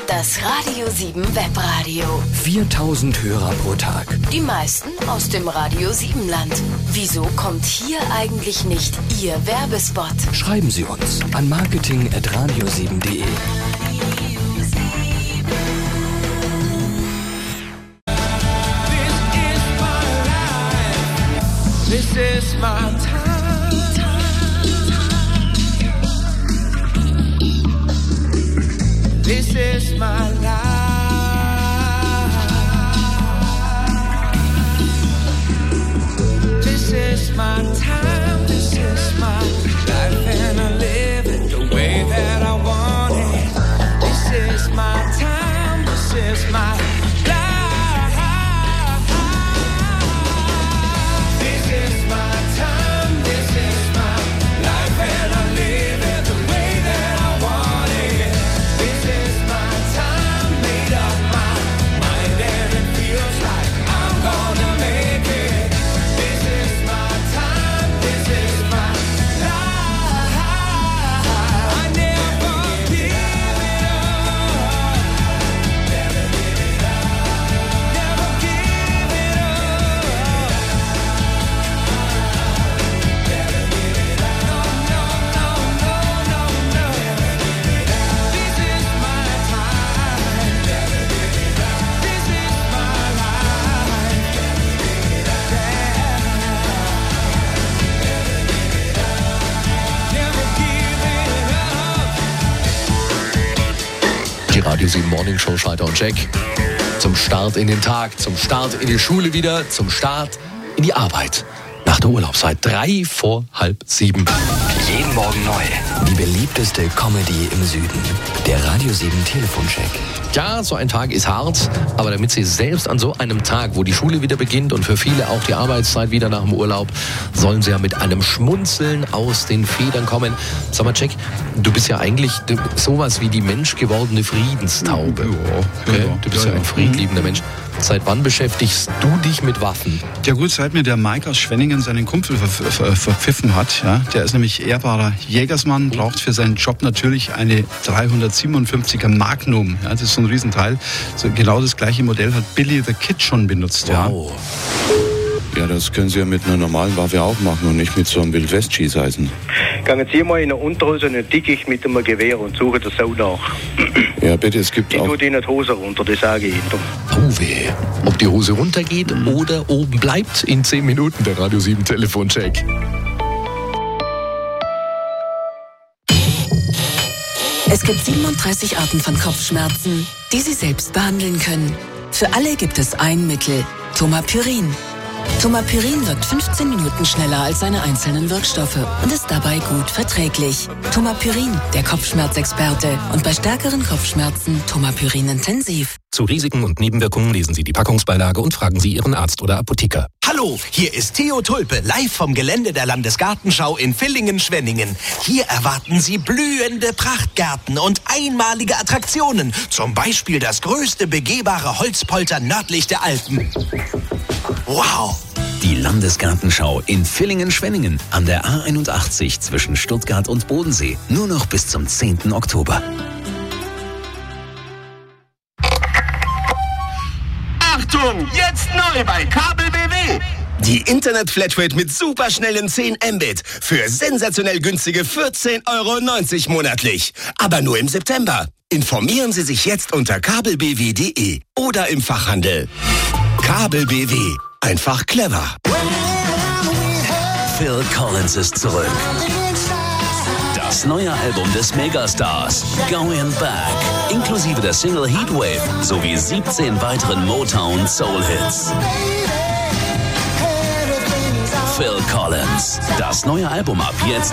Das Radio 7 Webradio. 4000 Hörer pro Tag. Die meisten aus dem Radio 7 Land. Wieso kommt hier eigentlich nicht Ihr Werbespot? Schreiben Sie uns an marketing@radio7.de. This is my time. This is my life. This is my time. This is my life, and I live it the way that I want it. This is my time. This is my life. Die Radio 7 Morning Show, Schalter und Check. Zum Start in den Tag, zum Start in die Schule wieder, zum Start in die Arbeit. Nach der Urlaubszeit, 6:03. Jeden Morgen neu. Die beliebteste Comedy im Süden. Der Radio 7 Telefoncheck. Ja, so ein Tag ist hart, aber damit Sie selbst an so einem Tag, wo die Schule wieder beginnt und für viele auch die Arbeitszeit wieder nach dem Urlaub, sollen Sie ja mit einem Schmunzeln aus den Federn kommen. Sag mal, Jack, du bist ja eigentlich sowas wie die menschgewordene Friedenstaube. Okay? Du bist ja ein friedliebender Mensch. Seit wann beschäftigst du dich mit Waffen? Ja gut, seit mir der Mike aus Schwenningen seinen Kumpel verpfiffen hat. Ja, der ist nämlich ehrbarer Jägersmann, braucht für seinen Job natürlich eine 357er Magnum. Ja, das ist so ein Riesenteil. So, genau das gleiche Modell hat Billy the Kid schon benutzt. Wow. Ja, das können Sie ja mit einer normalen Waffe auch machen und nicht mit so einem Wildwest-Schießeisen. Gehen Sie mal in der Unterhose und Dickicht mit einem Gewehr und suchen der Sau nach. Ja, bitte, es gibt ich auch... tue Ihnen die Hose runter, das sage ich Ihnen. Oh weh. Ob die Hose runtergeht oder oben bleibt, in 10 Minuten der Radio 7 Telefoncheck. Es gibt 37 Arten von Kopfschmerzen, die Sie selbst behandeln können. Für alle gibt es ein Mittel, Tomapyrin. Tomapyrin wirkt 15 Minuten schneller als seine einzelnen Wirkstoffe und ist dabei gut verträglich. Tomapyrin, der Kopfschmerzexperte. Und bei stärkeren Kopfschmerzen Tomapyrin intensiv. Zu Risiken und Nebenwirkungen lesen Sie die Packungsbeilage und fragen Sie Ihren Arzt oder Apotheker. Hallo, hier ist Theo Tulpe, live vom Gelände der Landesgartenschau in Villingen-Schwenningen. Hier erwarten Sie blühende Prachtgärten und einmalige Attraktionen. Zum Beispiel das größte begehbare Holzpolter nördlich der Alpen. Wow! Die Landesgartenschau in Villingen-Schwenningen an der A81 zwischen Stuttgart und Bodensee. Nur noch bis zum 10. Oktober. Achtung, jetzt neu bei Kabel BW. Die Internet-Flatrate mit superschnellen 10 Mbit für sensationell günstige 14,90 € monatlich. Aber nur im September. Informieren Sie sich jetzt unter kabelbw.de oder im Fachhandel. Kabel BW. Einfach clever. Phil Collins ist zurück. Das neue Album des Megastars, Going Back, inklusive der Single Heatwave sowie 17 weiteren Motown Soul Hits. Phil Collins, das neue Album ab jetzt.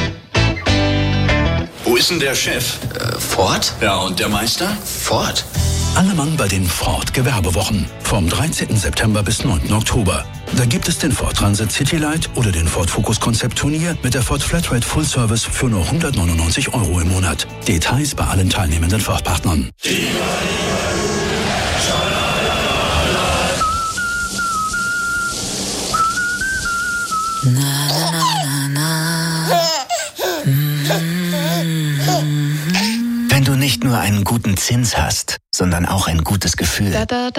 Wo ist denn der Chef? Ford? Ja, und der Meister? Ford? Alle Mann bei den Ford Gewerbewochen. Vom 13. September bis 9. Oktober. Da gibt es den Ford Transit Citylight oder den Ford Focus Concept Turnier mit der Ford Flatrate Full Service für nur 199 € im Monat. Details bei allen teilnehmenden Ford-Partnern. Wenn du nicht nur nur einen guten Zins hast, sondern auch ein gutes Gefühl,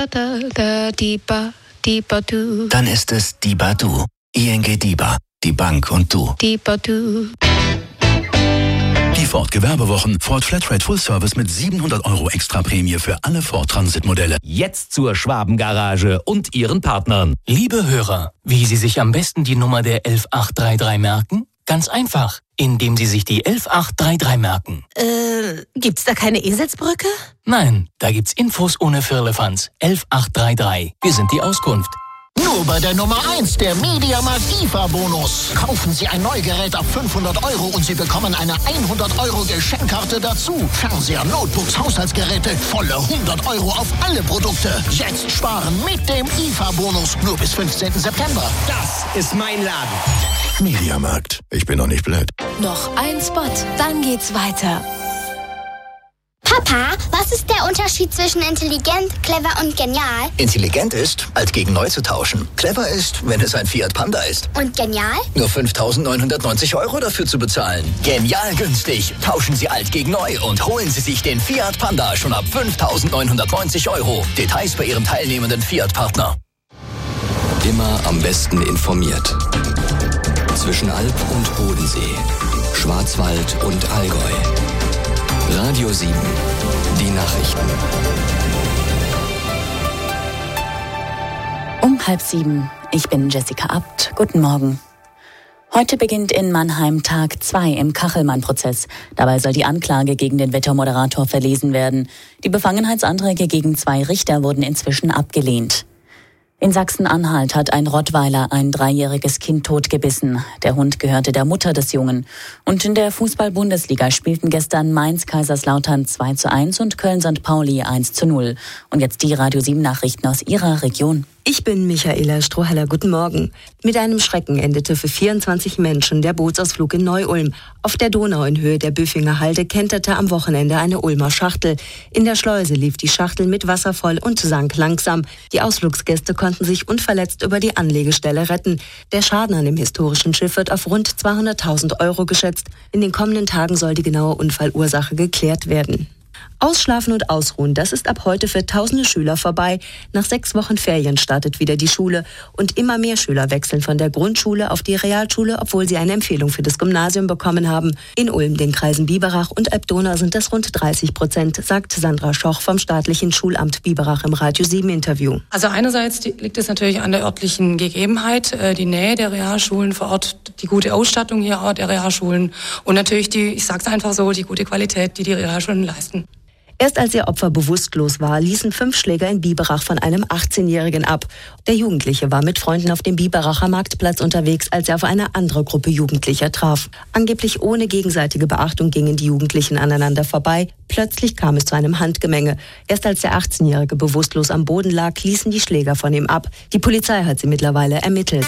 dann ist es DIBA Du. ING DIBA, die Bank und du. DIBA Du. Die Ford Gewerbewochen. Ford Flatrate Full Service mit 700 € extra Prämie für alle Ford Transit-Modelle. Jetzt zur Schwabengarage und ihren Partnern. Liebe Hörer, wie Sie sich am besten die Nummer der 11833 merken? Ganz einfach, indem Sie sich die 11833 merken. Gibt's da keine Eselsbrücke? Nein, da gibt's Infos ohne Firlefanz. 11833. Wir sind die Auskunft. Nur bei der Nummer 1, der MediaMarkt IFA-Bonus. Kaufen Sie ein Neugerät ab 500 € und Sie bekommen eine 100 € Geschenkkarte dazu. Fernseher, Notebooks, Haushaltsgeräte, volle 100 € auf alle Produkte. Jetzt sparen mit dem IFA-Bonus. Nur bis 15. September. Das ist mein Laden. MediaMarkt. Ich bin doch nicht blöd. Noch ein Spot, dann geht's weiter. Papa, was ist der Unterschied zwischen intelligent, clever und genial? Intelligent ist, alt gegen neu zu tauschen. Clever ist, wenn es ein Fiat Panda ist. Und genial? Nur 5.990 € dafür zu bezahlen. Genial günstig. Tauschen Sie alt gegen neu und holen Sie sich den Fiat Panda schon ab 5.990 €. Details bei Ihrem teilnehmenden Fiat-Partner. Immer am besten informiert. Zwischen Alp und Bodensee, Schwarzwald und Allgäu. Radio 7, die Nachrichten. Um 6:30. Ich bin Jessica Abt. Guten Morgen. Heute beginnt in Mannheim Tag 2 im Kachelmann-Prozess. Dabei soll die Anklage gegen den Wettermoderator verlesen werden. Die Befangenheitsanträge gegen 2 Richter wurden inzwischen abgelehnt. In Sachsen-Anhalt hat ein Rottweiler ein 3-jähriges Kind totgebissen. Der Hund gehörte der Mutter des Jungen. Und in der Fußball-Bundesliga spielten gestern Mainz-Kaiserslautern 2:1 und Köln-St. Pauli 1:0. Und jetzt die Radio 7 Nachrichten aus Ihrer Region. Ich bin Michaela Strohheller. Guten Morgen. Mit einem Schrecken endete für 24 Menschen der Bootsausflug in Neu-Ulm. Auf der Donau in Höhe der Büffinger Halde kenterte am Wochenende eine Ulmer Schachtel. In der Schleuse lief die Schachtel mit Wasser voll und sank langsam. Die Ausflugsgäste konnten sich unverletzt über die Anlegestelle retten. Der Schaden an dem historischen Schiff wird auf rund 200.000 € geschätzt. In den kommenden Tagen soll die genaue Unfallursache geklärt werden. Ausschlafen und ausruhen, das ist ab heute für tausende Schüler vorbei. Nach 6 Wochen Ferien startet wieder die Schule. Und immer mehr Schüler wechseln von der Grundschule auf die Realschule, obwohl sie eine Empfehlung für das Gymnasium bekommen haben. In Ulm, den Kreisen Biberach und Elbdonau sind das rund 30%, sagt Sandra Schoch vom staatlichen Schulamt Biberach im Radio 7 Interview. Also einerseits liegt es natürlich an der örtlichen Gegebenheit, die Nähe der Realschulen vor Ort, die gute Ausstattung hier der Realschulen und natürlich ich sag's einfach so, die gute Qualität, die Realschulen leisten. Erst als ihr Opfer bewusstlos war, ließen 5 Schläger in Biberach von einem 18-Jährigen ab. Der Jugendliche war mit Freunden auf dem Biberacher Marktplatz unterwegs, als er auf eine andere Gruppe Jugendlicher traf. Angeblich ohne gegenseitige Beachtung gingen die Jugendlichen aneinander vorbei. Plötzlich kam es zu einem Handgemenge. Erst als der 18-Jährige bewusstlos am Boden lag, ließen die Schläger von ihm ab. Die Polizei hat sie mittlerweile ermittelt.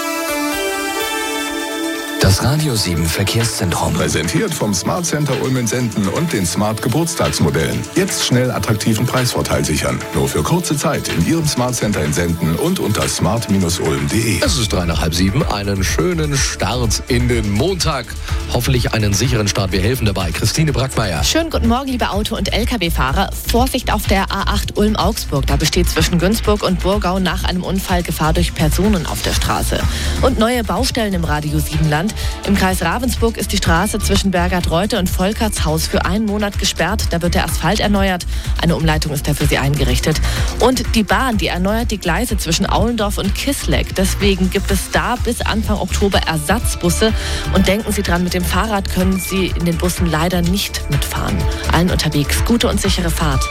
Das Radio 7 Verkehrszentrum. Präsentiert vom Smart Center Ulm in Senden und den Smart Geburtstagsmodellen. Jetzt schnell attraktiven Preisvorteil sichern. Nur für kurze Zeit in Ihrem Smart Center in Senden und unter smart-ulm.de. Es ist 6:03. Einen schönen Start in den Montag. Hoffentlich einen sicheren Start. Wir helfen dabei. Christine Brackmeier. Schönen guten Morgen, liebe Auto- und Lkw-Fahrer. Vorsicht auf der A8 Ulm-Augsburg. Da besteht zwischen Günzburg und Burgau nach einem Unfall Gefahr durch Personen auf der Straße. Und neue Baustellen im Radio 7 Land. Im Kreis Ravensburg ist die Straße zwischen Bergert-Reute und Volkertshaus für 1 Monat gesperrt. Da wird der Asphalt erneuert. Eine Umleitung ist dafür sie eingerichtet. Und die Bahn, die erneuert die Gleise zwischen Aulendorf und Kisleck. Deswegen gibt es da bis Anfang Oktober Ersatzbusse. Und denken Sie dran, mit dem Fahrrad können Sie in den Bussen leider nicht mitfahren. Allen unterwegs gute und sichere Fahrt.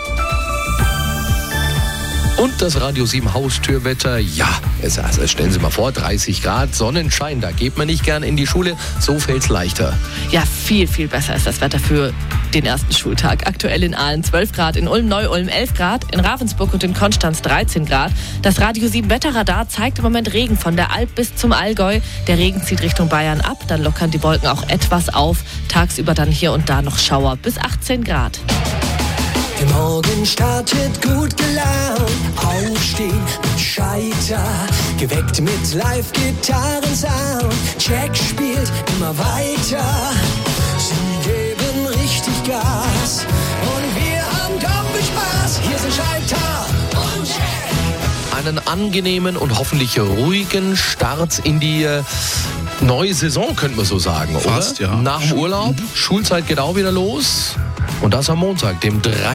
Und das Radio 7 Haustürwetter, ja, stellen Sie mal vor, 30 Grad, Sonnenschein, da geht man nicht gern in die Schule, so fällt's leichter. Ja, viel, viel besser ist das Wetter für den ersten Schultag. Aktuell in Aalen 12 Grad, in Ulm, Neu-Ulm 11 Grad, in Ravensburg und in Konstanz 13 Grad. Das Radio 7 Wetterradar zeigt im Moment Regen von der Alp bis zum Allgäu. Der Regen zieht Richtung Bayern ab, dann lockern die Wolken auch etwas auf. Tagsüber dann hier und da noch Schauer bis 18 Grad. Der Morgen startet gut gelaunt, aufstehen mit Scheiter, geweckt mit Live-Gitarrensound. Jack spielt immer weiter, sie geben richtig Gas und wir einen angenehmen und hoffentlich ruhigen Start in die neue Saison, könnte man so sagen, Fast, oder? ja. Nach dem Urlaub, Schulzeit geht auch wieder los. Und das am Montag, dem 3.